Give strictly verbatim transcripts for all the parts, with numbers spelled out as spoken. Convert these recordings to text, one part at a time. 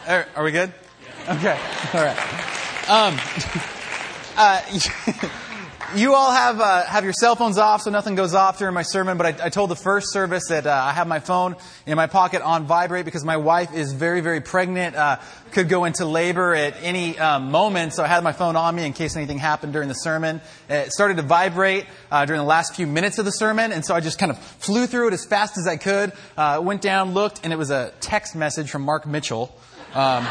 Are, are we good? Okay. All right. Um, uh, you all have uh, have your cell phones off, so nothing goes off during my sermon. But I, I told the first service that uh, I have my phone in my pocket on vibrate because my wife is very, very pregnant. Uh, could go into labor at any um, moment, so I had my phone on me in case anything happened during the sermon. It started to vibrate uh, during the last few minutes of the sermon, and so I just kind of flew through it as fast as I could. Uh, went down, looked, and it was a text message from Mark Mitchell. Um,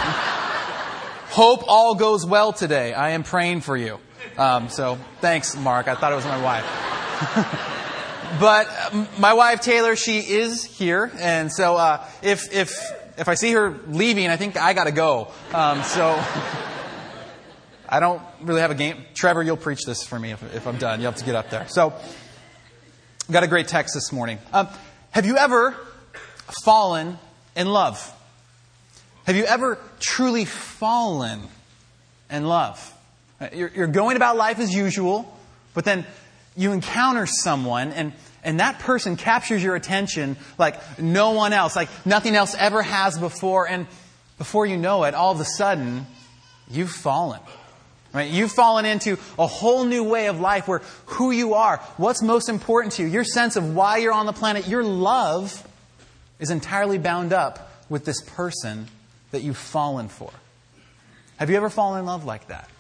Hope all goes well today. I am praying for you. Um, so thanks, Mark. I thought it was my wife. But um, my wife, Taylor, she is here. And so uh, if if if I see her leaving, I think I got to go. Um, so I don't really have a game. Trevor, you'll preach this for me if, if I'm done. You'll have to get up there. So got a great text this morning. Um, have you ever fallen in love? Have you ever truly fallen in love? You're, you're going about life as usual, but then you encounter someone and, and that person captures your attention like no one else, like nothing else ever has before. And before you know it, all of a sudden, you've fallen. Right? You've fallen into a whole new way of life where who you are, what's most important to you, your sense of why you're on the planet, your love is entirely bound up with this person that you've fallen for. Have you ever fallen in love like that?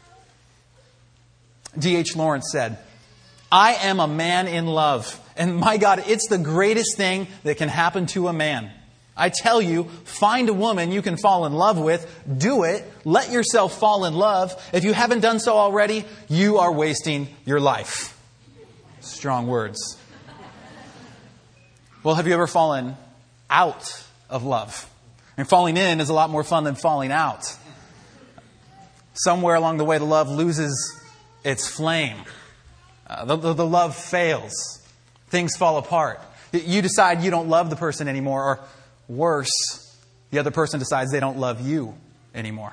D H Lawrence said, I am a man in love. And my God, it's the greatest thing that can happen to a man. I tell you, find a woman you can fall in love with. Do it. Let yourself fall in love. If you haven't done so already, you are wasting your life. Strong words. Well, have you ever fallen out of love? And falling in is a lot more fun than falling out. Somewhere along the way, the love loses its flame. Uh, the, the, the love fails. Things fall apart. You decide you don't love the person anymore, or worse, the other person decides they don't love you anymore.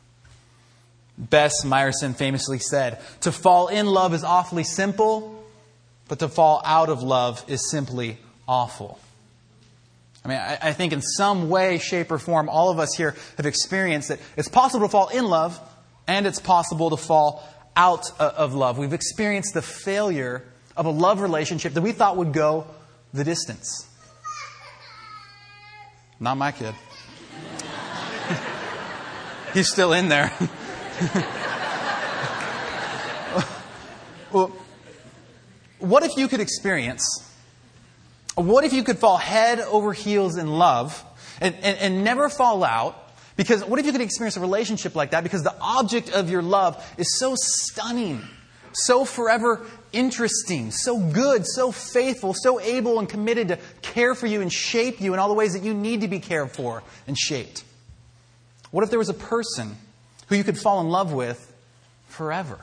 Bess Meyerson famously said, to fall in love is awfully simple, but to fall out of love is simply awful. I mean, I think in some way, shape, or form, all of us here have experienced that it's possible to fall in love and it's possible to fall out of love. We've experienced the failure of a love relationship that we thought would go the distance. Not my kid. He's still in there. Well, what if you could experience... What if you could fall head over heels in love and, and, and never fall out? Because what if you could experience a relationship like that? Because the object of your love is so stunning, so forever interesting, so good, so faithful, so able and committed to care for you and shape you in all the ways that you need to be cared for and shaped. What if there was a person who you could fall in love with forever?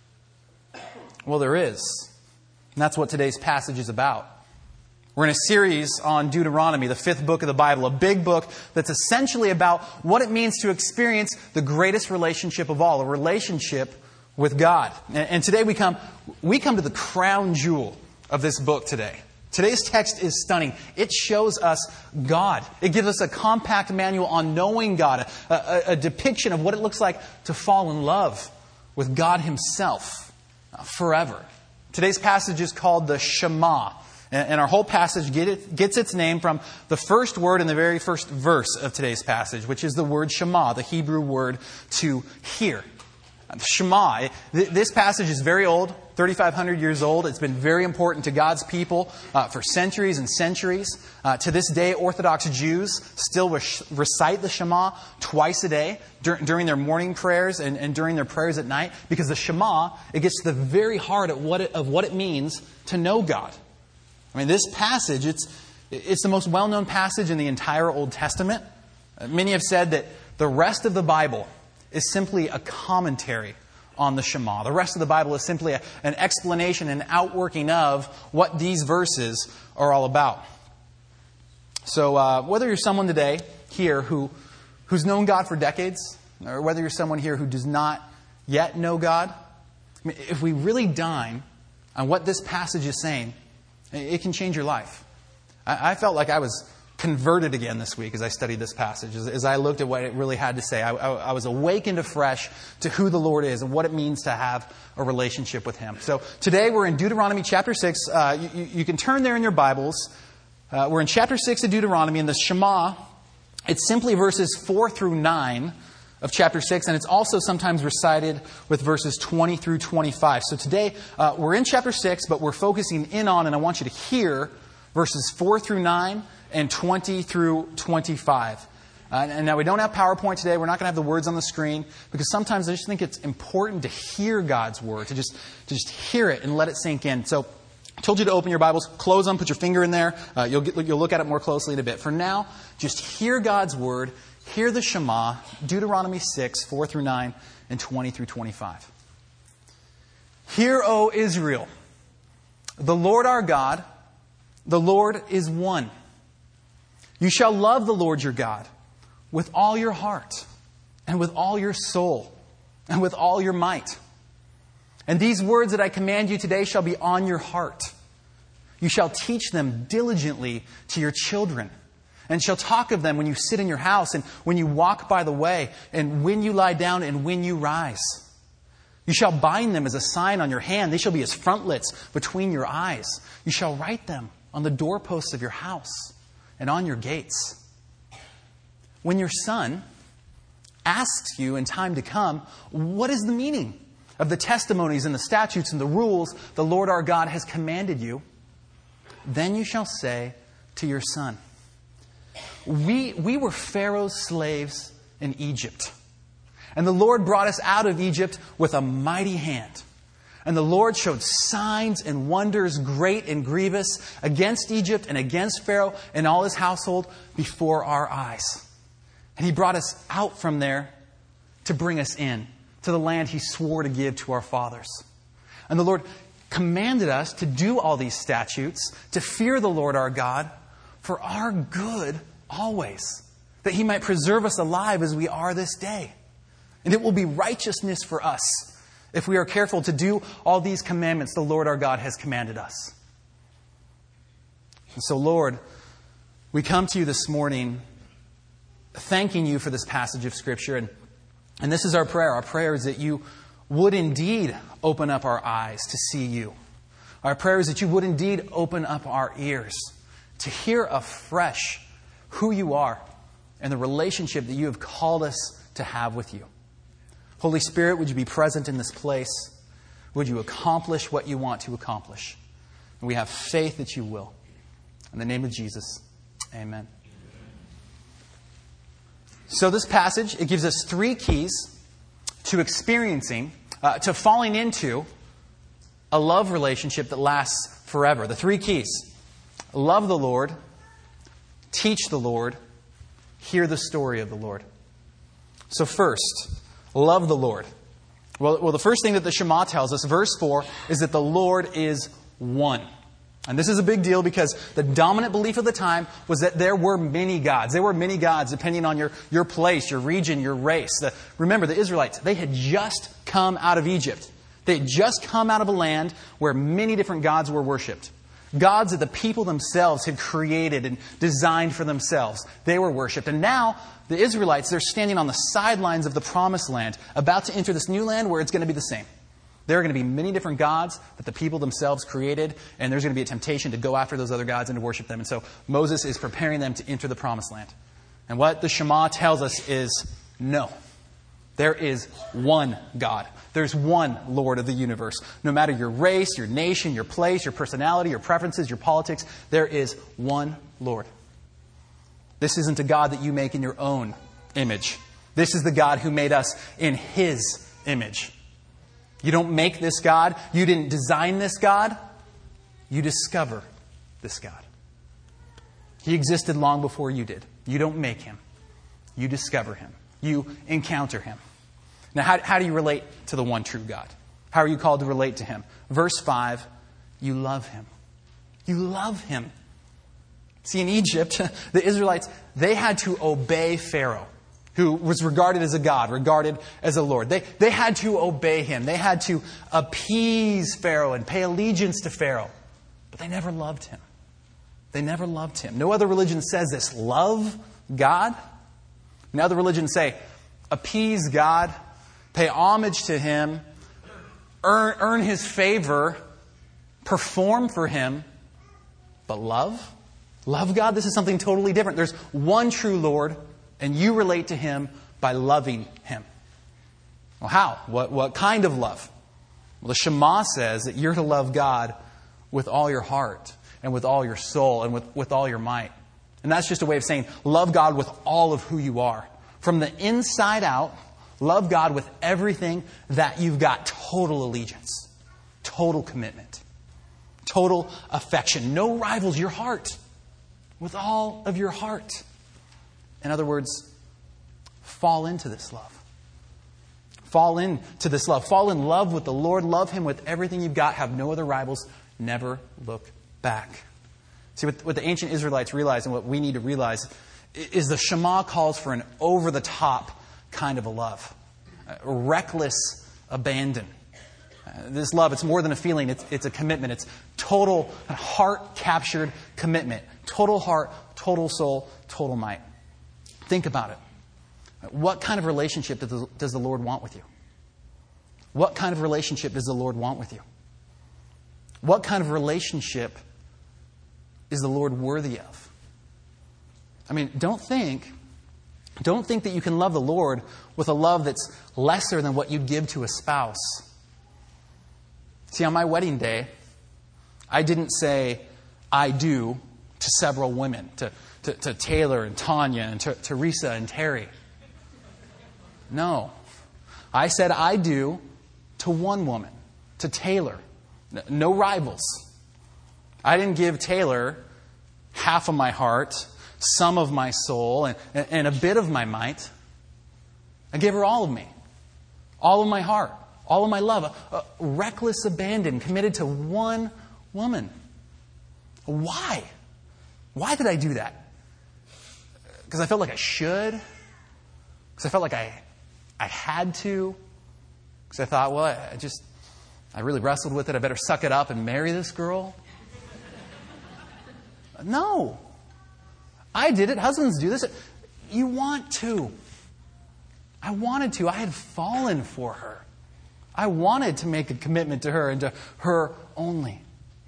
Well, there is. And that's what today's passage is about. We're in a series on Deuteronomy, the fifth book of the Bible, a big book that's essentially about what it means to experience the greatest relationship of all, a relationship with God. And today we come, we come to the crown jewel of this book today. Today's text is stunning. It shows us God. It gives us a compact manual on knowing God, a, a, a depiction of what it looks like to fall in love with God Himself forever. Today's passage is called the Shema. And our whole passage gets its name from the first word in the very first verse of today's passage, which is the word Shema, the Hebrew word to hear. Shema, this passage is very old, thirty-five hundred years old. It's been very important to God's people uh, for centuries and centuries. Uh, to this day, Orthodox Jews still recite the Shema twice a day dur- during their morning prayers and, and during their prayers at night, because the Shema, it gets to the very heart of what it, of what it means to know God. I mean, this passage, it's it's the most well-known passage in the entire Old Testament. Uh, many have said that the rest of the Bible is simply a commentary on the Shema. The rest of the Bible is simply a, an explanation and outworking of what these verses are all about. So uh, whether you're someone today here who who's known God for decades, or whether you're someone here who does not yet know God, I mean, if we really dine on what this passage is saying, it can change your life. I felt like I was converted again this week as I studied this passage. As, as I looked at what it really had to say, I, I, I was awakened afresh to who the Lord is and what it means to have a relationship with Him. So today we're in Deuteronomy chapter six. Uh, you, you can turn there in your Bibles. Uh, we're in chapter six of Deuteronomy, and the Shema, it's simply verses four through nine of chapter six, and it's also sometimes recited with verses twenty through twenty-five. So today uh, we're in chapter six, but we're focusing in on, and I want you to hear verses four through nine and twenty through twenty-five. Uh, and now we don't have PowerPoint today. We're not going to have the words on the screen because sometimes I just think it's important to hear God's word, to just to just hear it and let it sink in. So I told you to open your Bibles, close them, put your finger in there. Uh, you'll get, you'll look at it more closely in a bit. For now, just hear God's word. Hear the Shema, Deuteronomy six, four through nine, and twenty through twenty-five. Hear, O Israel, the Lord our God, the Lord is one. You shall love the Lord your God with all your heart, and with all your soul, and with all your might. And these words that I command you today shall be on your heart. You shall teach them diligently to your children, and shall talk of them when you sit in your house, and when you walk by the way, and when you lie down, and when you rise. You shall bind them as a sign on your hand. They shall be as frontlets between your eyes. You shall write them on the doorposts of your house and on your gates. When your son asks you in time to come, what is the meaning of the testimonies and the statutes and the rules the Lord our God has commanded you, then you shall say to your son, We, we were Pharaoh's slaves in Egypt. And the Lord brought us out of Egypt with a mighty hand. And the Lord showed signs and wonders great and grievous against Egypt and against Pharaoh and all his household before our eyes. And He brought us out from there to bring us in to the land He swore to give to our fathers. And the Lord commanded us to do all these statutes, to fear the Lord our God for our good always, that He might preserve us alive as we are this day. And it will be righteousness for us if we are careful to do all these commandments the Lord our God has commanded us. And so, Lord, we come to you this morning thanking you for this passage of Scripture. And, and this is our prayer. Our prayer is that you would indeed open up our eyes to see you. Our prayer is that you would indeed open up our ears to hear afresh who you are and the relationship that you have called us to have with you. Holy Spirit, would you be present in this place? Would you accomplish what you want to accomplish? And we have faith that you will. In the name of Jesus, amen. So this passage, it gives us three keys to experiencing, uh, to falling into a love relationship that lasts forever. The three keys: love the Lord, teach the Lord, hear the story of the Lord. So first, love the Lord. Well, well, the first thing that the Shema tells us, verse four, is that the Lord is one. And this is a big deal because the dominant belief of the time was that there were many gods. There were many gods depending on your, your place, your region, your race. The, remember, the Israelites, they had just come out of Egypt. They had just come out of a land where many different gods were worshipped. Gods that the people themselves had created and designed for themselves. They were worshipped. And now, the Israelites, they're standing on the sidelines of the Promised Land, about to enter this new land where it's going to be the same. There are going to be many different gods that the people themselves created, and there's going to be a temptation to go after those other gods and to worship them. And so Moses is preparing them to enter the Promised Land. And what the Shema tells us is, no. There is one God. There's one Lord of the universe. No matter your race, your nation, your place, your personality, your preferences, your politics, there is one Lord. This isn't a God that you make in your own image. This is the God who made us in His image. You don't make this God. You didn't design this God. You discover this God. He existed long before you did. You don't make Him. You discover Him. You encounter Him. Now, how, how do you relate to the one true God? How are you called to relate to Him? Verse five, you love Him. You love Him. See, in Egypt, the Israelites, they had to obey Pharaoh, who was regarded as a god, regarded as a lord. They, they had to obey him. They had to appease Pharaoh and pay allegiance to Pharaoh. But they never loved him. They never loved him. No other religion says this. Love God. No other religions say, appease God, pay homage to him, earn, earn his favor, perform for him. But love? Love God? This is something totally different. There's one true Lord, and you relate to him by loving him. Well, how? What, what kind of love? Well, the Shema says that you're to love God with all your heart and with all your soul and with, with all your might. And that's just a way of saying love God with all of who you are. From the inside out, love God with everything that you've got. Total allegiance, total commitment, total affection. No rivals, your heart. With all of your heart. In other words, fall into this love. Fall into this love. Fall in love with the Lord. Love him with everything you've got. Have no other rivals. Never look back. See, what, what the ancient Israelites realized and what we need to realize is the Shema calls for an over-the-top kind of a love. A reckless abandon. Uh, this love, it's more than a feeling. It's, it's a commitment. It's total heart-captured commitment. Total heart, total soul, total might. Think about it. What kind of relationship does the, does the Lord want with you? What kind of relationship does the Lord want with you? What kind of relationship is the Lord worthy of? I mean, don't think, don't think that you can love the Lord with a love that's lesser than what you'd give to a spouse. See, on my wedding day, I didn't say, I do, to several women, to, to, to Taylor and Tanya and to Teresa and Terry. No. I said, I do to one woman, to Taylor. No rivals. I didn't give Taylor half of my heart, some of my soul, and, and a bit of my might. I gave her all of me. All of my heart. All of my love. A, a reckless abandon committed to one woman. Why? Why did I do that? Because I felt like I should? Because I felt like I, I had to? Because I thought, well, I just, I really wrestled with it. I better suck it up and marry this girl? No. I did it. Husbands do this. You want to. I wanted to. I had fallen for her. I wanted to make a commitment to her and to her only.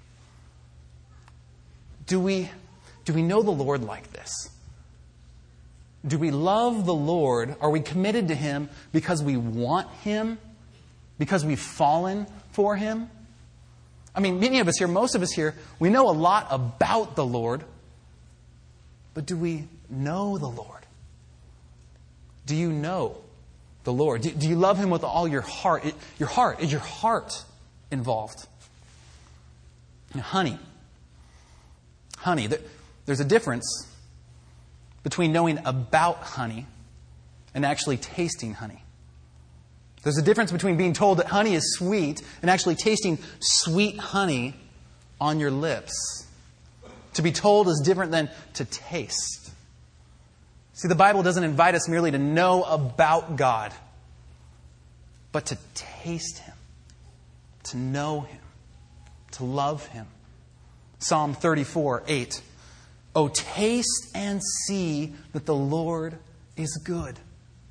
Do we, do we know the Lord like this? Do we love the Lord? Are we committed to him because we want him? Because we've fallen for him? I mean, many of us here, most of us here, we know a lot about the Lord. But do we know the Lord? Do you know the Lord? Do, do you love him with all your heart? It, your heart. Is your heart involved? Now, honey. Honey. There's a difference between knowing about honey and actually tasting honey. There's a difference between being told that honey is sweet and actually tasting sweet honey on your lips. To be told is different than to taste. See, the Bible doesn't invite us merely to know about God, but to taste him, to know him, to love him. Psalm thirty-four, eight. Oh, taste and see that the Lord is good.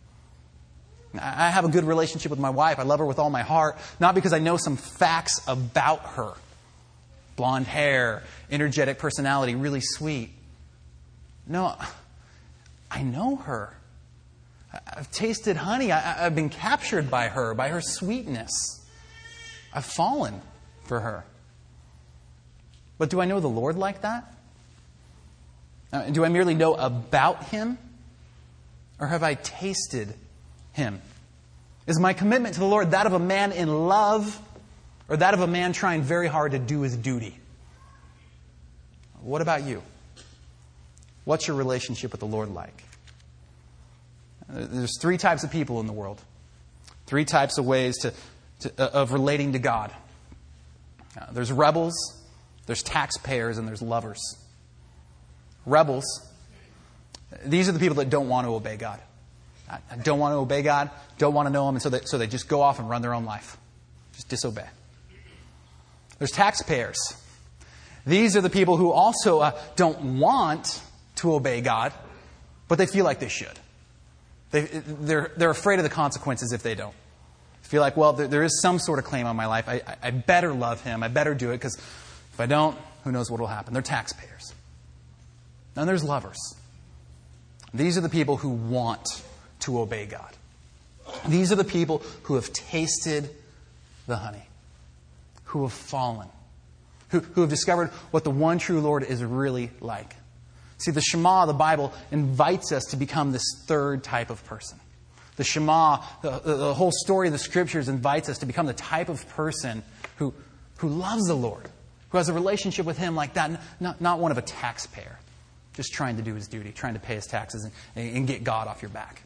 I have a good relationship with my wife. I love her with all my heart, not because I know some facts about her. Blonde hair, energetic personality, really sweet. No, I know her. I've tasted honey. I, I've been captured by her, by her sweetness. I've fallen for her. But do I know the Lord like that? Uh, do I merely know about him? Or have I tasted him? Is my commitment to the Lord that of a man in love or that of a man trying very hard to do his duty? What about you? What's your relationship with the Lord like? There's three types of people in the world. Three types of ways to, to, uh, of relating to God. Uh, there's rebels, there's taxpayers, and there's lovers. Rebels, these are the people that don't want to obey God. I don't want to obey God, don't want to know him, and so they, so they just go off and run their own life. Just disobey. There's taxpayers. These are the people who also uh, don't want to obey God, but they feel like they should. They, they're, they're afraid of the consequences if they don't. They feel like, well, there, there is some sort of claim on my life. I, I better love him. I better do it, because if I don't, who knows what will happen. They're taxpayers. And there's lovers. These are the people who want to obey God. These are the people who have tasted the honey, who have fallen, who, who have discovered what the one true Lord is really like. See, the Shema, the Bible, invites us to become this third type of person. The Shema, the, the whole story of the Scriptures invites us to become the type of person who, who loves the Lord, who has a relationship with him like that, not, not one of a taxpayer, just trying to do his duty, trying to pay his taxes and, and get God off your back.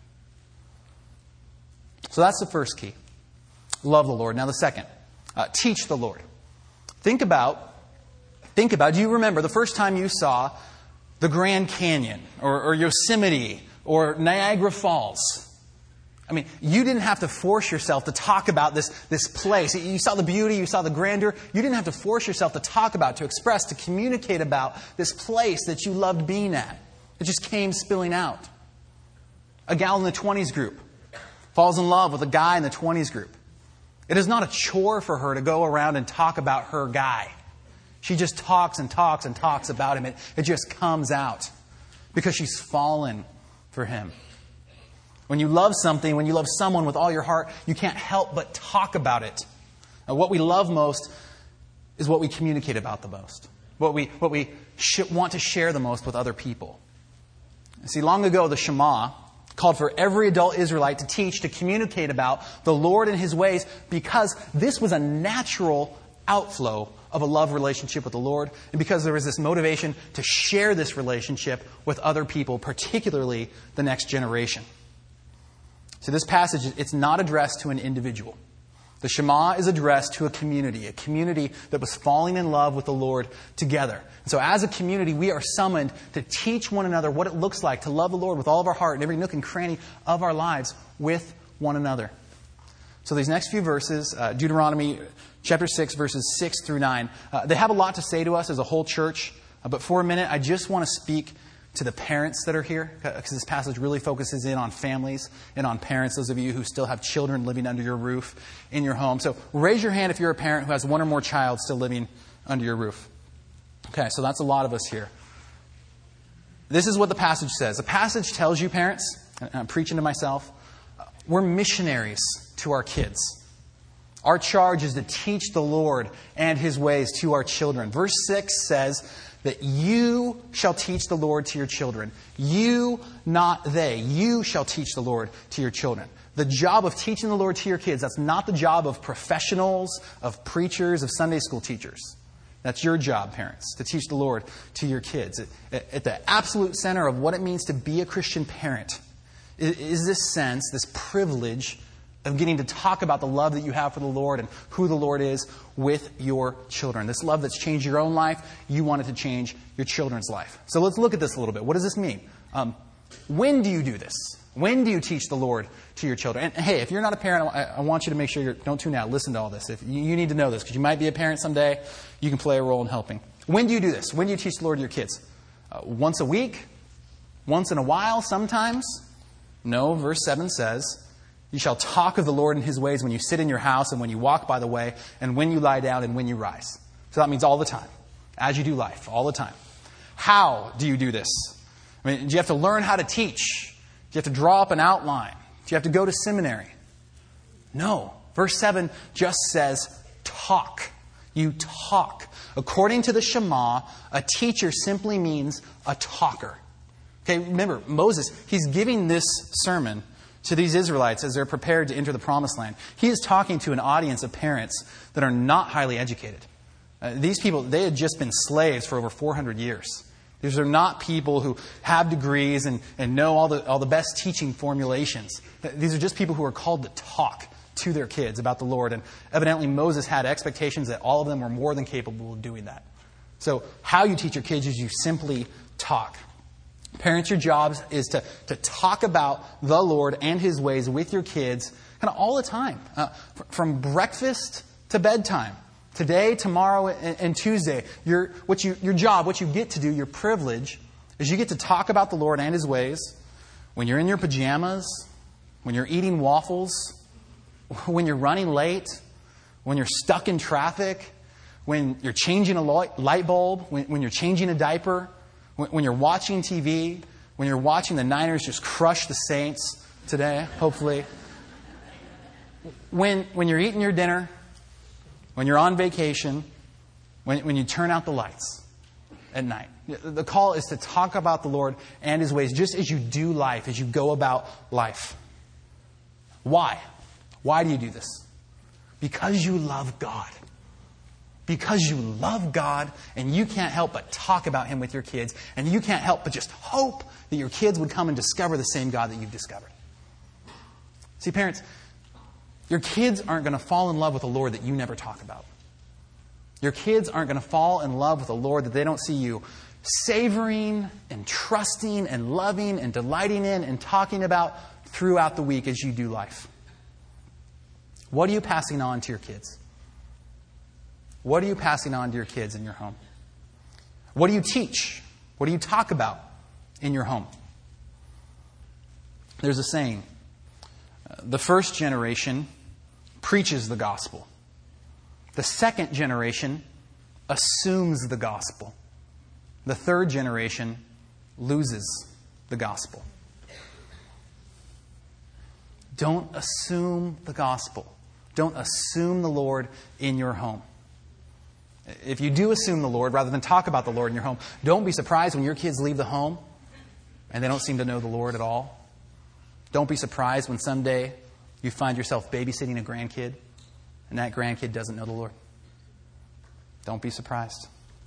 So that's the first key. Love the Lord. Now the second, uh, teach the Lord. Think about, think about, do you remember the first time you saw the Grand Canyon or, or Yosemite or Niagara Falls? I mean, you didn't have to force yourself to talk about this, this place. You saw the beauty, you saw the grandeur. You didn't have to force yourself to talk about, to express, to communicate about this place that you loved being at. It just came spilling out. A gal in the twenties group falls in love with a guy in the twenties group. It is not a chore for her to go around and talk about her guy. She just talks and talks and talks about him. It, it just comes out because she's fallen for him. When you love something, when you love someone with all your heart, you can't help but talk about it. Now, what we love most is what we communicate about the most. What we, what we sh- want to share the most with other people. See, long ago, the Shema called for every adult Israelite to teach, to communicate about the Lord and his ways, because this was a natural outflow of a love relationship with the Lord, and because there was this motivation to share this relationship with other people, particularly the next generation. So this passage, it's not addressed to an individual. The Shema is addressed to a community, a community that was falling in love with the Lord together. And so as a community, we are summoned to teach one another what it looks like to love the Lord with all of our heart and every nook and cranny of our lives with one another. So these next few verses, uh, Deuteronomy chapter six, verses six through nine, uh, they have a lot to say to us as a whole church. Uh, but for a minute, I just want to speak to the parents that are here, because this passage really focuses in on families and on parents, those of you who still have children living under your roof in your home. So raise your hand if you're a parent who has one or more child still living under your roof. Okay, so that's a lot of us here. This is what the passage says. The passage tells you, parents, and I'm preaching to myself, we're missionaries to our kids. Our charge is to teach the Lord and his ways to our children. Verse six says that you shall teach the Lord to your children. You, not they. You shall teach the Lord to your children. The job of teaching the Lord to your kids, that's not the job of professionals, of preachers, of Sunday school teachers. That's your job, parents, to teach the Lord to your kids. At the absolute center of what it means to be a Christian parent is this sense, this privilege of getting to talk about the love that you have for the Lord and who the Lord is with your children. This love that's changed your own life, you want it to change your children's life. So let's look at this a little bit. What does this mean? Um, when do you do this? When do you teach the Lord to your children? And hey, if you're not a parent, I, I want you to make sure you don't tune out. Listen to all this. If you, you need to know this, because you might be a parent someday. You can play a role in helping. When do you do this? When do you teach the Lord to your kids? Uh, once a week? Once in a while? Sometimes? No, verse seven says, you shall talk of the Lord and his ways when you sit in your house and when you walk by the way and when you lie down and when you rise. So that means all the time. As you do life, all the time. How do you do this? I mean, do you have to learn how to teach? Do you have to draw up an outline? Do you have to go to seminary? No. Verse seven just says, talk. You talk. According to the Shema, a teacher simply means a talker. Okay, remember, Moses, he's giving this sermon to these Israelites as they're prepared to enter the Promised Land. He is talking to an audience of parents that are not highly educated. Uh, these people, they had just been slaves for over four hundred years. These are not people who have degrees and, and know all the, all the best teaching formulations. These are just people who are called to talk to their kids about the Lord. And evidently Moses had expectations that all of them were more than capable of doing that. So how you teach your kids is you simply talk. Parents, your job is to, to talk about the Lord and his ways with your kids kind of all the time. Uh, from breakfast to bedtime. Today, tomorrow, and, and Tuesday, your, what you, your job, what you get to do, your privilege, is you get to talk about the Lord and His ways when you're in your pajamas, when you're eating waffles, when you're running late, when you're stuck in traffic, when you're changing a light bulb, when, when you're changing a diaper, when, when you're watching T V, when you're watching the Niners just crush the Saints today, hopefully. When, when you're eating your dinner, when you're on vacation, when, when you turn out the lights at night. The call is to talk about the Lord and His ways just as you do life, as you go about life. Why? Why do you do this? Because you love God. Because you love God and you can't help but talk about Him with your kids, and you can't help but just hope that your kids would come and discover the same God that you've discovered. See, parents, your kids aren't going to fall in love with a Lord that you never talk about. Your kids aren't going to fall in love with a Lord that they don't see you savoring and trusting and loving and delighting in and talking about throughout the week as you do life. What are you passing on to your kids? What are you passing on to your kids in your home? What do you teach? What do you talk about in your home? There's a saying, uh, the first generation preaches the gospel. The second generation assumes the gospel. The third generation loses the gospel. Don't assume the gospel. Don't assume the Lord in your home. If you do assume the Lord, rather than talk about the Lord in your home, don't be surprised when your kids leave the home and they don't seem to know the Lord at all. Don't be surprised when someday you find yourself babysitting a grandkid and that grandkid doesn't know the Lord. Don't be surprised.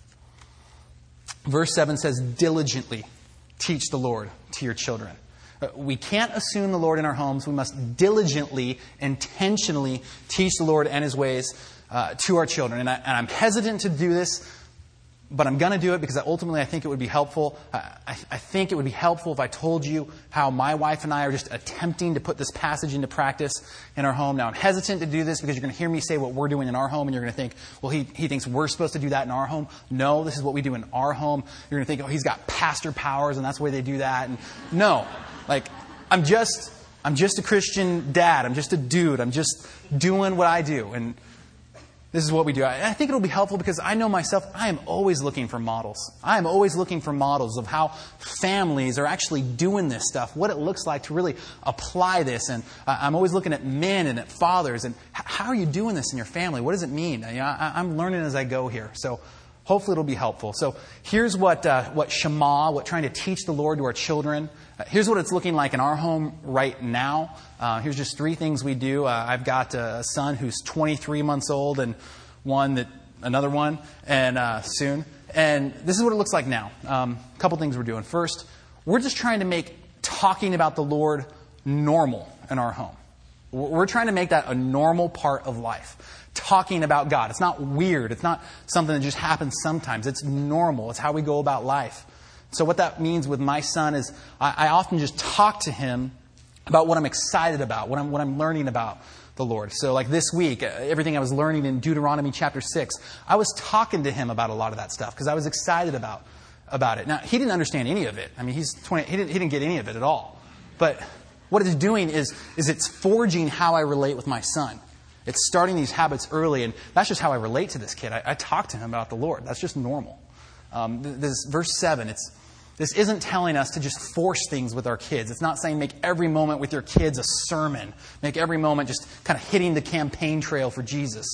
Verse seven says, diligently teach the Lord to your children. We can't assume the Lord in our homes. We must diligently, intentionally teach the Lord and His ways uh, to our children. And, I, and I'm hesitant to do this, but I'm going to do it because ultimately I think it would be helpful. I, I think it would be helpful if I told you how my wife and I are just attempting to put this passage into practice in our home. Now, I'm hesitant to do this because you're going to hear me say what we're doing in our home, and you're going to think, well, he, he thinks we're supposed to do that in our home. No, this is what we do in our home. You're going to think, oh, he's got pastor powers, and that's the way they do that. And no. Like, I'm just, I'm just a Christian dad. I'm just a dude. I'm just doing what I do. And this is what we do. I, I think it'll be helpful because I know myself, I am always looking for models. I am always looking for models of how families are actually doing this stuff, what it looks like to really apply this. And uh, I'm always looking at men and at fathers. And h- how are you doing this in your family? What does it mean? You know, I, I'm learning as I go here. So hopefully it'll be helpful. So here's what, uh, what Shema, what trying to teach the Lord to our children. Uh, here's what it's looking like in our home right now. Uh, here's just three things we do. Uh, I've got a son who's twenty-three months old and one that, another one, and uh, soon. And this is what it looks like now. Um, a couple things we're doing. First, we're just trying to make talking about the Lord normal in our home. We're trying to make that a normal part of life. Talking about God. It's not weird. It's not something that just happens sometimes. It's normal. It's how we go about life. So what that means with my son is I, I often just talk to him about what I'm excited about, what I'm, what I'm learning about the Lord. So like this week, everything I was learning in Deuteronomy chapter six, I was talking to him about a lot of that stuff because I was excited about, about it. Now, he didn't understand any of it. I mean, he's twenty, he didn't, he didn't get any of it at all. But what it's doing is, is it's forging how I relate with my son. It's starting these habits early, and that's just how I relate to this kid. I, I talk to him about the Lord. That's just normal. Um, this verse seven, it's this isn't telling us to just force things with our kids. It's not saying make every moment with your kids a sermon. Make every moment just kind of hitting the campaign trail for Jesus.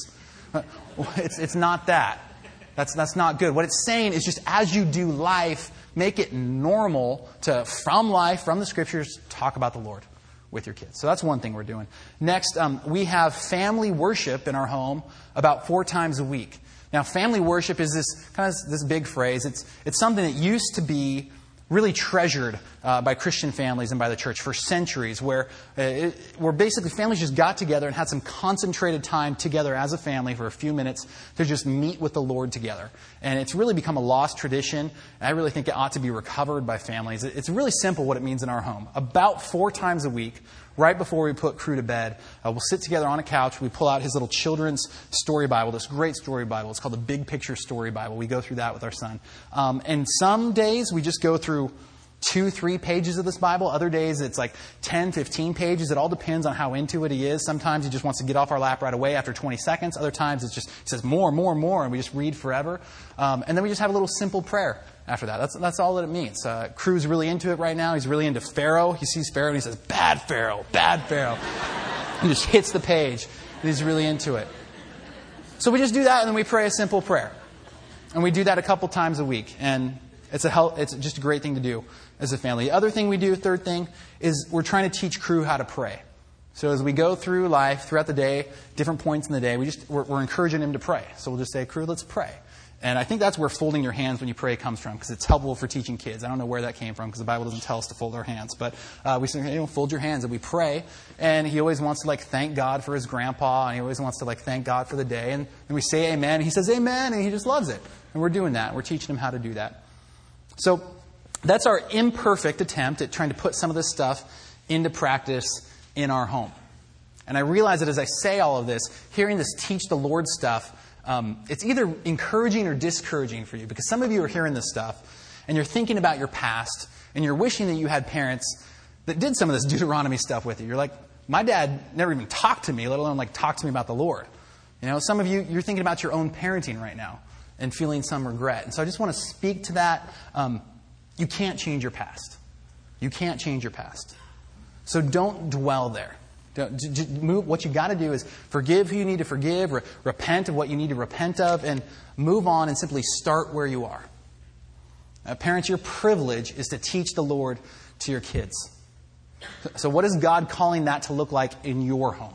It's, it's not that. That's, that's not good. What it's saying is just as you do life, make it normal to, from life, from the Scriptures, talk about the Lord with your kids. So that's one thing we're doing. Next, um, we have family worship in our home about four times a week. Now, family worship is this kind of this big phrase. It's it's something that used to be really treasured uh, by Christian families and by the church for centuries, where uh, it, where basically families just got together and had some concentrated time together as a family for a few minutes to just meet with the Lord together. And it's really become a lost tradition, and I really think it ought to be recovered by families. It's really simple what it means in our home. About four times a week, right before we put Crew to bed, uh, we'll sit together on a couch. We pull out his little children's story Bible, this great story Bible. It's called the Big Picture Story Bible. We go through that with our son. Um, and some days we just go through two, three pages of this Bible. Other days it's like ten, fifteen pages. It all depends on how into it he is. Sometimes he just wants to get off our lap right away after twenty seconds. Other times it's just, he says more, more, more, and we just read forever. Um, and then we just have a little simple prayer after that. That's that's all that it means. Uh, Crew's really into it right now. He's really into Pharaoh. He sees Pharaoh and he says, bad Pharaoh, bad Pharaoh. He just hits the page. He's really into it. So we just do that and then we pray a simple prayer. And we do that a couple times a week. And it's a help, it's just a great thing to do as a family. The other thing we do, third thing, is we're trying to teach Crew how to pray. So as we go through life, throughout the day, different points in the day, we just, we're, we're encouraging him to pray. So we'll just say, Crew, let's pray. And I think that's where folding your hands when you pray comes from, because it's helpful for teaching kids. I don't know where that came from, because the Bible doesn't tell us to fold our hands. But uh, we say, you know, fold your hands, and we pray. And he always wants to, like, thank God for his grandpa, and he always wants to, like, thank God for the day. And, and we say amen, and he says amen, and he just loves it. And we're doing that. We're teaching him how to do that. So that's our imperfect attempt at trying to put some of this stuff into practice in our home. And I realize that as I say all of this, hearing this teach the Lord stuff, Um, it's either encouraging or discouraging for you, because some of you are hearing this stuff and you're thinking about your past and you're wishing that you had parents that did some of this Deuteronomy stuff with you. You're like, my dad never even talked to me, let alone like talk to me about the Lord. You know, some of you, you're thinking about your own parenting right now and feeling some regret. And so I just want to speak to that. Um, you can't change your past. You can't change your past. So don't dwell there. Move, what you got to do is forgive who you need to forgive, re- repent of what you need to repent of, and move on and simply start where you are. Uh, parents, your privilege is to teach the Lord to your kids. So what is God calling that to look like in your home?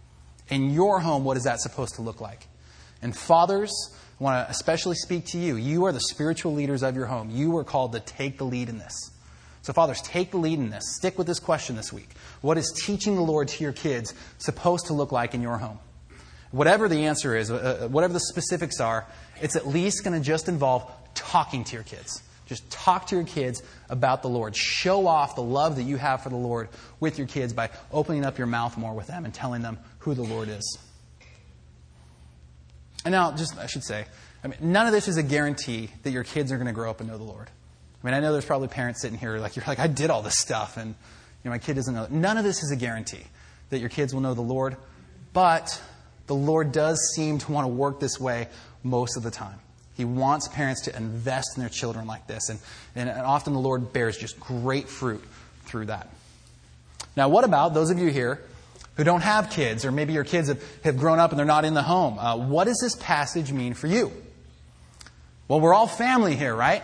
In your home, what is that supposed to look like? And fathers, I want to especially speak to you. You are the spiritual leaders of your home. You are called to take the lead in this. So fathers, take the lead in this. Stick with this question this week. What is teaching the Lord to your kids supposed to look like in your home? Whatever the answer is, uh, whatever the specifics are, it's at least going to just involve talking to your kids. Just talk to your kids about the Lord. Show off the love that you have for the Lord with your kids by opening up your mouth more with them and telling them who the Lord is. And now, just I should say, I mean, none of this is a guarantee that your kids are going to grow up and know the Lord. I mean, I know there's probably parents sitting here like, you're like, I did all this stuff and you know, my kid doesn't know. None of this is a guarantee that your kids will know the Lord, but the Lord does seem to want to work this way most of the time. He wants parents to invest in their children like this, and, and, and often the Lord bears just great fruit through that. Now, what about those of you here who don't have kids, or maybe your kids have, have grown up and they're not in the home? Uh, what does this passage mean for you? Well, we're all family here, right?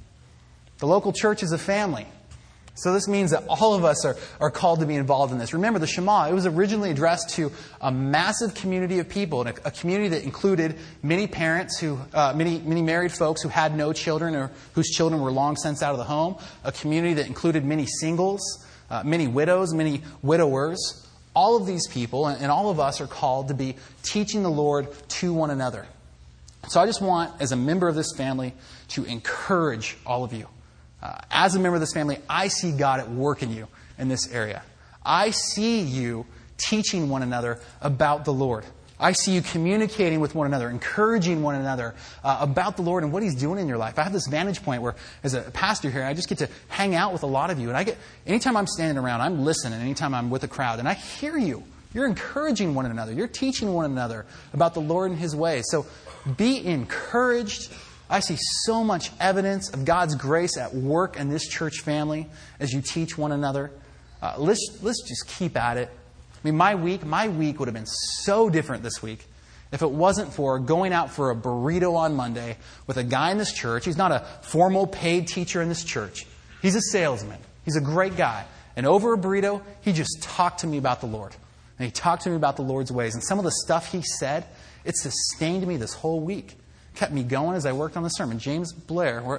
The local church is a family. So this means that all of us are, are called to be involved in this. Remember, the Shema, it was originally addressed to a massive community of people, and a, a community that included many parents, who, uh, many many married folks who had no children or whose children were long since out of the home, a community that included many singles, uh, many widows, many widowers. All of these people, and, and all of us are called to be teaching the Lord to one another. So I just want, as a member of this family, to encourage all of you. Uh, as a member of this family, I see God at work in you in this area. I see you teaching one another about the Lord. I see you communicating with one another, encouraging one another uh, about the Lord and what He's doing in your life. I have this vantage point where, as a pastor here, I just get to hang out with a lot of you. And I get, anytime I'm standing around, I'm listening. Anytime I'm with a crowd, and I hear you. You're encouraging one another. You're teaching one another about the Lord and His ways. So be encouraged. I see so much evidence of God's grace at work in this church family as you teach one another. Uh, let's, let's just keep at it. I mean, my week, my week would have been so different this week if it wasn't for going out for a burrito on Monday with a guy in this church. He's not a formal paid teacher in this church. He's a salesman. He's a great guy. And over a burrito, he just talked to me about the Lord. And he talked to me about the Lord's ways. And some of the stuff he said, it sustained me this whole week. Kept me going as I worked on the sermon. James Blair,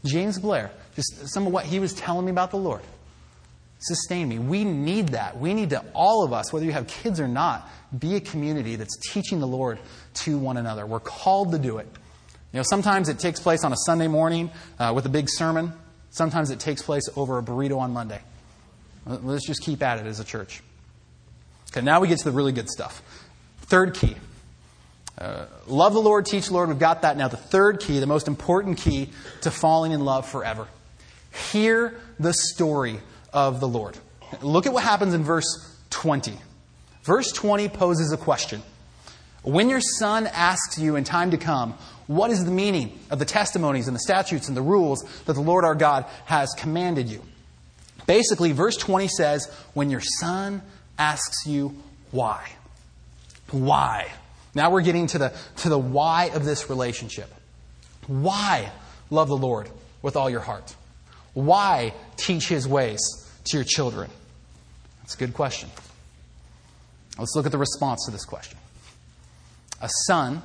James Blair, just some of what he was telling me about the Lord, sustained me. We need that. We need to, all of us, whether you have kids or not, be a community that's teaching the Lord to one another. We're called to do it. You know, sometimes it takes place on a Sunday morning uh, with a big sermon. Sometimes it takes place over a burrito on Monday. Let's just keep at it as a church. Okay, now we get to the really good stuff. Third key. Uh, love the Lord, teach the Lord. We've got that now. The third key, the most important key to falling in love forever. Hear the story of the Lord. Look at what happens in verse twenty. Verse twenty poses a question. When your son asks you in time to come, what is the meaning of the testimonies and the statutes and the rules that the Lord our God has commanded you? Basically, verse twenty says, when your son asks you why. Why? Now we're getting to the, to the why of this relationship. Why love the Lord with all your heart? Why teach His ways to your children? That's a good question. Let's look at the response to this question. A son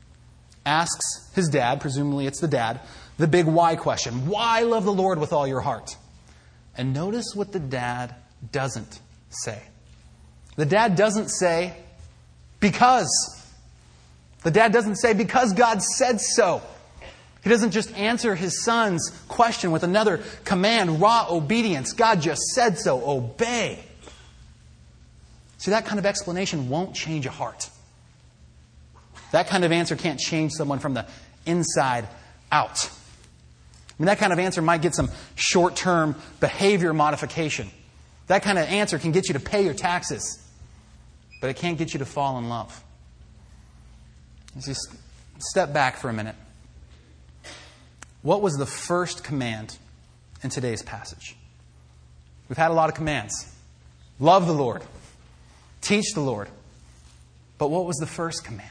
asks his dad, presumably it's the dad, the big why question. Why love the Lord with all your heart? And notice what the dad doesn't say. The dad doesn't say, because. The dad doesn't say, because God said so. He doesn't just answer his son's question with another command, raw obedience. God just said so. Obey. See, that kind of explanation won't change a heart. That kind of answer can't change someone from the inside out. I mean, that kind of answer might get some short-term behavior modification. That kind of answer can get you to pay your taxes, but it can't get you to fall in love. Let's just step back for a minute. What was the first command in today's passage? We've had a lot of commands. Love the Lord. Teach the Lord. But what was the first command?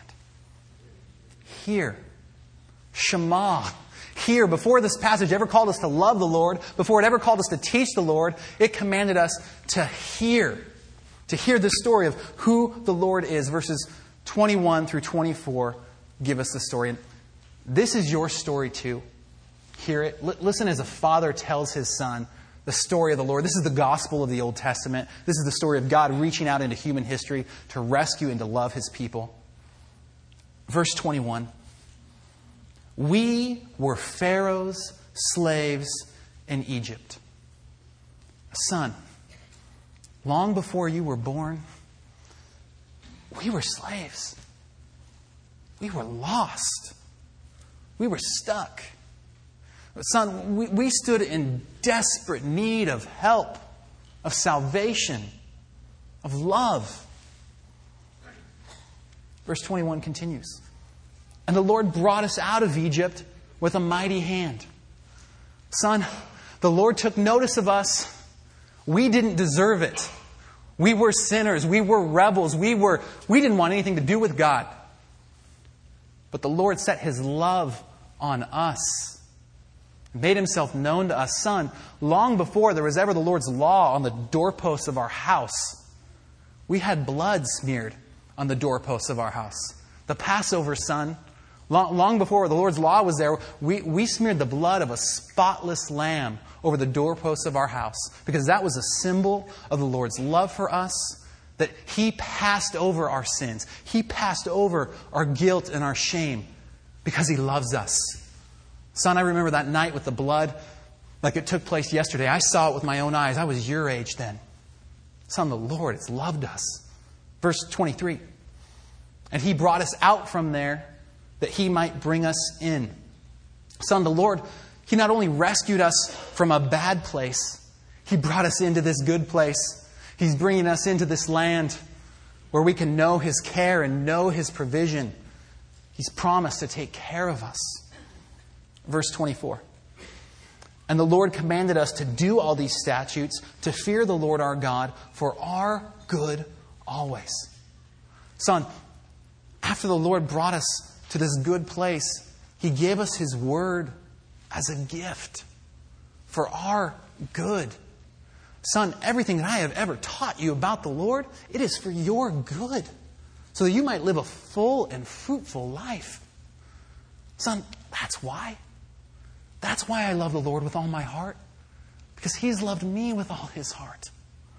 Hear. Shema. Hear. Before this passage ever called us to love the Lord, before it ever called us to teach the Lord, it commanded us to hear. To hear the story of who the Lord is. Verses twenty-one through twenty-four give us the story. And this is your story too. Hear it. L- listen as a father tells his son the story of the Lord. This is the gospel of the Old Testament. This is the story of God reaching out into human history to rescue and to love His people. Verse twenty-one. We were Pharaoh's slaves in Egypt. Son, long before you were born, we were slaves. We were lost. We were stuck. Son, we, we stood in desperate need of help, of salvation, of love. Verse twenty-one continues. And the Lord brought us out of Egypt with a mighty hand. Son, the Lord took notice of us. We didn't deserve it. We were sinners. We were rebels. We were, we didn't want anything to do with God. But the Lord set His love on us. Made Himself known to us. Son, long before there was ever the Lord's law on the doorposts of our house, we had blood smeared on the doorposts of our house. The Passover, son, long, long before the Lord's law was there, we, we smeared the blood of a spotless lamb over the doorposts of our house, because that was a symbol of the Lord's love for us, that He passed over our sins. He passed over our guilt and our shame because He loves us. Son, I remember that night with the blood like it took place yesterday. I saw it with my own eyes. I was your age then. Son, the Lord has loved us. Verse twenty-three. And He brought us out from there that He might bring us in. Son, the Lord, He not only rescued us from a bad place, He brought us into this good place. He's bringing us into this land where we can know His care and know His provision. He's promised to take care of us. Verse twenty-four. And the Lord commanded us to do all these statutes, to fear the Lord our God for our good always. Son, after the Lord brought us to this good place, He gave us His word as a gift for our good. Son, everything that I have ever taught you about the Lord, it is for your good, so that you might live a full and fruitful life. Son, that's why. That's why I love the Lord with all my heart. Because He's loved me with all His heart.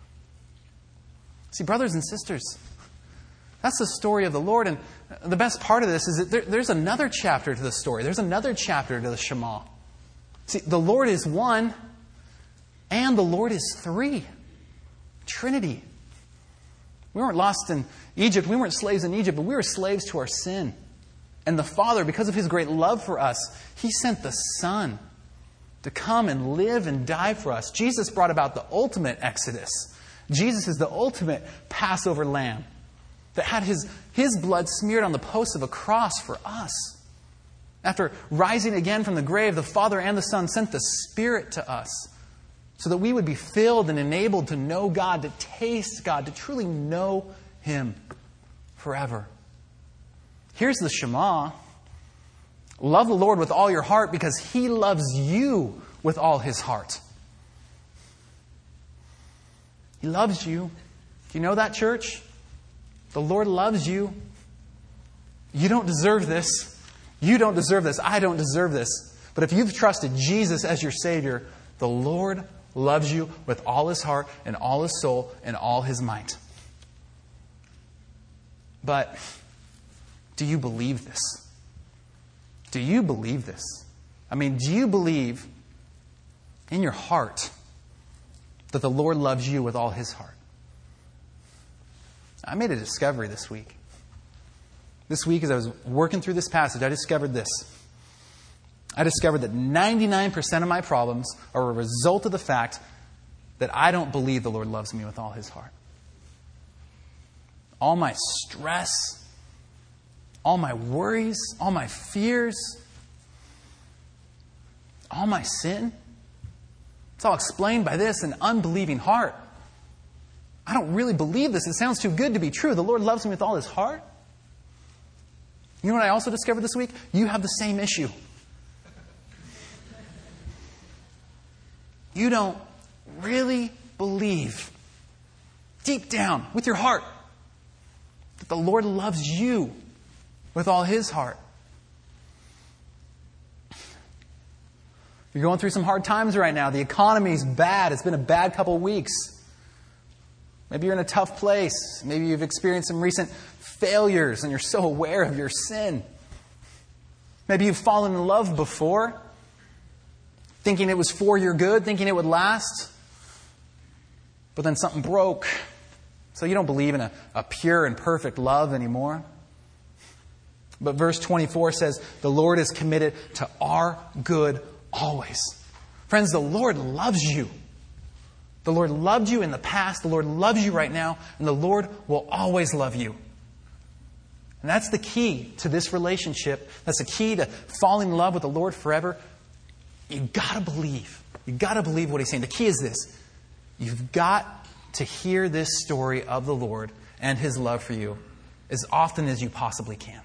See, brothers and sisters, that's the story of the Lord. And the best part of this is that there, there's another chapter to the story. There's another chapter to the Shema. See, the Lord is one, and the Lord is three. Trinity. We weren't lost in Egypt. We weren't slaves in Egypt, but we were slaves to our sin. And the Father, because of His great love for us, He sent the Son to come and live and die for us. Jesus brought about the ultimate exodus. Jesus is the ultimate Passover lamb that had his, his blood smeared on the posts of a cross for us. After rising again from the grave, the Father and the Son sent the Spirit to us so that we would be filled and enabled to know God, to taste God, to truly know Him forever. Here's the Shema. Love the Lord with all your heart because He loves you with all His heart. He loves you. Do you know that, church? The Lord loves you. You don't deserve this. You don't deserve this. I don't deserve this. But if you've trusted Jesus as your Savior, the Lord loves you with all His heart and all His soul and all His might. But do you believe this? Do you believe this? I mean, do you believe in your heart that the Lord loves you with all His heart? I made a discovery this week. This week, as I was working through this passage, I discovered this. I discovered that ninety-nine percent of my problems are a result of the fact that I don't believe the Lord loves me with all His heart. All my stress, all my worries, all my fears, all my sin, it's all explained by this, an unbelieving heart. I don't really believe this. It sounds too good to be true. The Lord loves me with all His heart. You know what I also discovered this week? You have the same issue. You don't really believe, deep down, with your heart, that the Lord loves you with all His heart. You're going through some hard times right now. The economy's bad. It's been a bad couple of weeks. Maybe you're in a tough place. Maybe you've experienced some recent failures and you're so aware of your sin. Maybe you've fallen in love before, thinking it was for your good, thinking it would last. But then something broke. So you don't believe in a, a pure and perfect love anymore. But verse twenty-four says, the Lord is committed to our good always. Friends, the Lord loves you. The Lord loved you in the past. The Lord loves you right now. And the Lord will always love you. And that's the key to this relationship. That's the key to falling in love with the Lord forever. You've got to believe. You've got to believe what He's saying. The key is this. You've got to hear this story of the Lord and His love for you as often as you possibly can.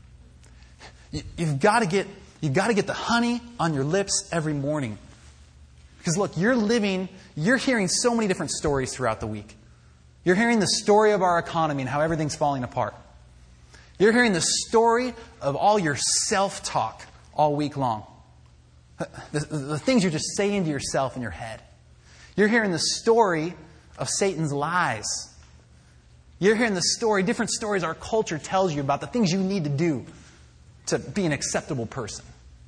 You've got to get, you've got to get the honey on your lips every morning. Because look, you're living, you're hearing so many different stories throughout the week. You're hearing the story of our economy and how everything's falling apart. You're hearing the story of all your self-talk all week long. The, the, the things you're just saying to yourself in your head. You're hearing the story of Satan's lies. You're hearing the story, different stories our culture tells you about the things you need to do to be an acceptable person.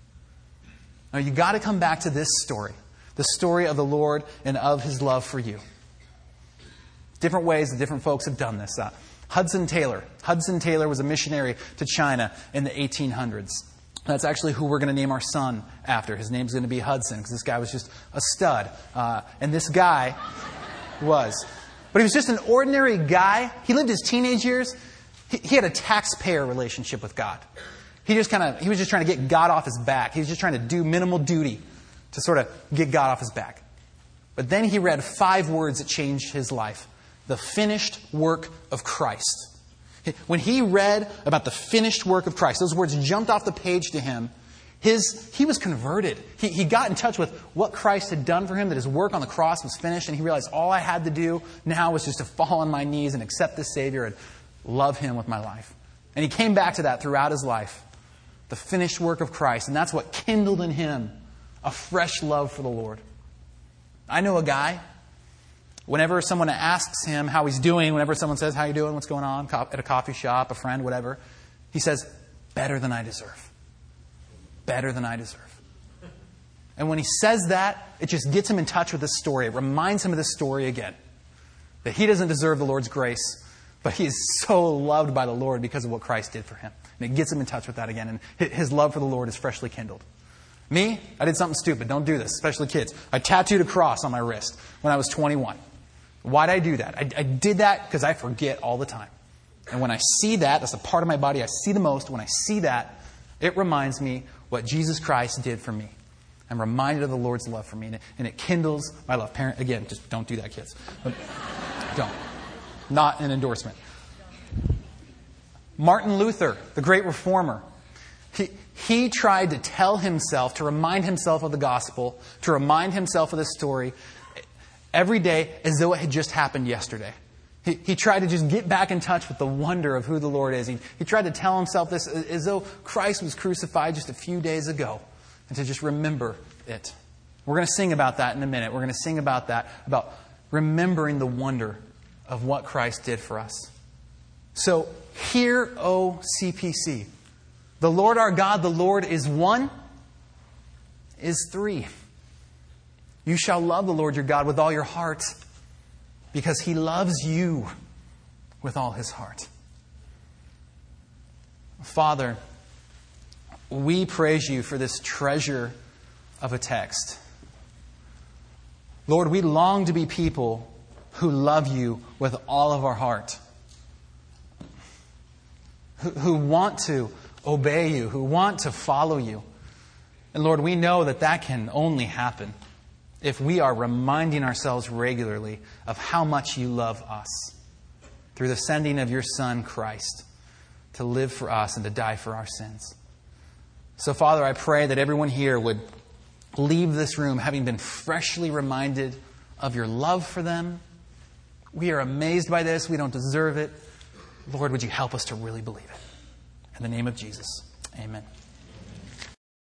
Now, you got to come back to this story. The story of the Lord and of His love for you. Different ways that different folks have done this. Uh, Hudson Taylor. Hudson Taylor was a missionary to China in the eighteen hundreds. That's actually who we're going to name our son after. His name's going to be Hudson because this guy was just a stud. Uh, and this guy was. But he was just an ordinary guy. He lived his teenage years. He, he had a taxpayer relationship with God. He just kind of, he was just trying to get God off his back. He was just trying to do minimal duty to sort of get God off his back. But then he read five words that changed his life. The finished work of Christ. When he read about the finished work of Christ, those words jumped off the page to him. His, he was converted. He, he got in touch with what Christ had done for him, that His work on the cross was finished, and he realized all I had to do now was just to fall on my knees and accept this Savior and love Him with my life. And he came back to that throughout his life. The finished work of Christ. And that's what kindled in him a fresh love for the Lord. I know a guy, whenever someone asks him how he's doing, whenever someone says, how you doing, what's going on, at a coffee shop, a friend, whatever, he says, better than I deserve. Better than I deserve. And when he says that, it just gets him in touch with this story. It reminds him of this story again. That he doesn't deserve the Lord's grace, but he is so loved by the Lord because of what Christ did for him. And it gets him in touch with that again. And his love for the Lord is freshly kindled. Me, I did something stupid. Don't do this, especially kids. I tattooed a cross on my wrist when I was twenty-one. Why did I do that? I, I did that because I forget all the time. And when I see that, that's the part of my body I see the most. When I see that, it reminds me what Jesus Christ did for me. I'm reminded of the Lord's love for me, and it, and it kindles my love. Parent, again, just don't do that, kids. But don't. Not an endorsement. Martin Luther, the great reformer, he, he tried to tell himself, to remind himself of the gospel, to remind himself of this story every day as though it had just happened yesterday. He, he tried to just get back in touch with the wonder of who the Lord is. He, he tried to tell himself this as though Christ was crucified just a few days ago. And to just remember it. We're going to sing about that in a minute. We're going to sing about that, about remembering the wonder of what Christ did for us. So, hear, O C P C. The Lord our God, the Lord is one, is three. You shall love the Lord your God with all your heart, because He loves you with all His heart. Father, we praise You for this treasure of a text. Lord, we long to be people who love You with all of our heart. Who, who want to obey You, who want to follow You. And Lord, we know that that can only happen if we are reminding ourselves regularly of how much You love us through the sending of Your Son, Christ, to live for us and to die for our sins. So, Father, I pray that everyone here would leave this room having been freshly reminded of Your love for them. We are amazed by this. We don't deserve it. Lord, would You help us to really believe it? In the name of Jesus, amen.